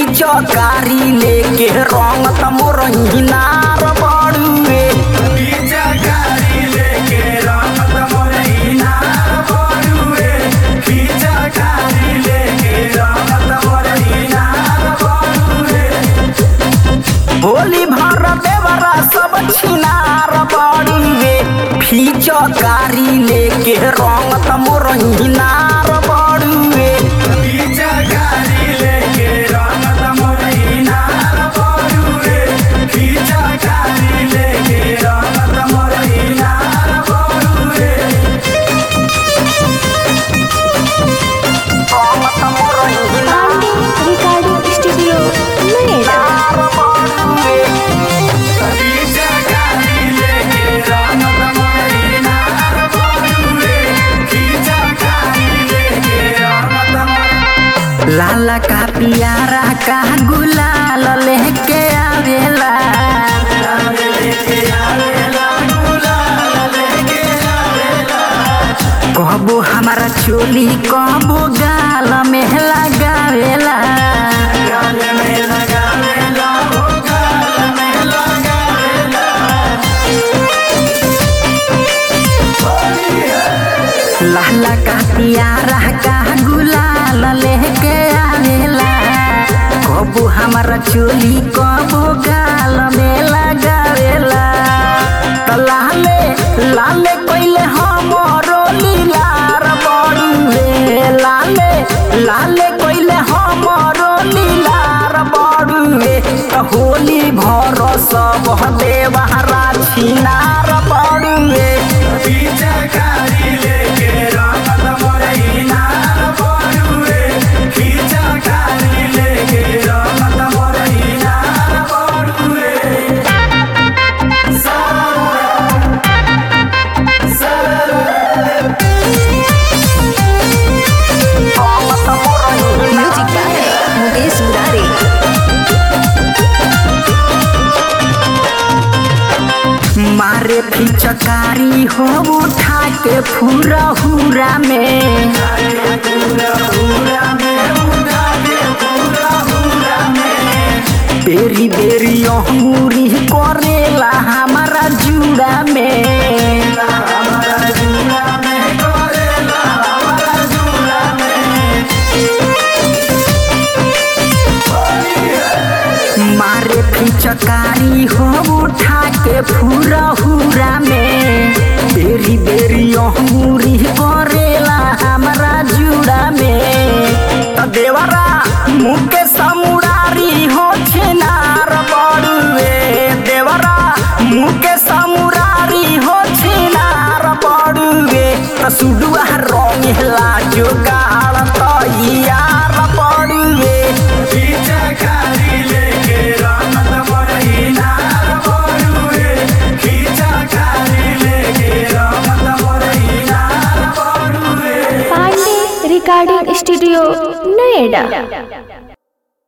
चकारी लेके रंग तमोरही नार बड़ुए चकारी लेके रंग तमोरही नार बड़ुए चकारी लेके रंग तमोरही नार बड़ुए होली भर देवरा सब छिनार बड़ुए चकारी लेके रंग तमोरही नार बड़ुए चकारी लेके रंग तमोरही नार बड़ुए चकारी लेके रंग तमोरही नार बड़ुए रंग तमोरही रिकॉर्डिंग स्टूडियो नोएडा। नार बड़ुए चकारी लेके रंग तमोरही नार बड़ुए चकारी लेके रंग तमोरही लाला का पियारा का गुलाल लेके आवेला कहबो हमारा चोली कहबो गाल में लगावेला लाला का पियारा का गुलाल लेके आवेला कहबो हमारा चोली कहबो गाल में लगावेला त लाले लाले कोइले हमरो लीलार बड़ुए लाले लाले कोइले हमरो लीलार बड़ुए त होली भर सब देवहरा छिनार बड़ुए चकारी लेके रंग तमोरही नार बड़ुए चकारी लेके रंग तमोरही नार बड़ुए म्यूजिक बाय मुकेश मुरारी। मारे फिचकारी हो उठा के फूरा हुरा में बेरी बेरी अंगूरी करेला हमारा जुड़ा में मारे फिचकारी हो उठा के फूरा हुरा में बेरी बेरी अंगूरी करेला हमारा जुड़ा में त देवरा मुके समुरारी हो छिनार बड़ुए देवरा मुके समुरारी हो छिनार बड़ुए त सुडुआ रंगला जोगाड़ तैयार बड़ुए चकारी लेके रंग तमोरही नार बड़ुए चकारी लेके रंग तमोरही नार बड़ुए पांडे रिकॉर्डिंग स्टूडियो नोएडा।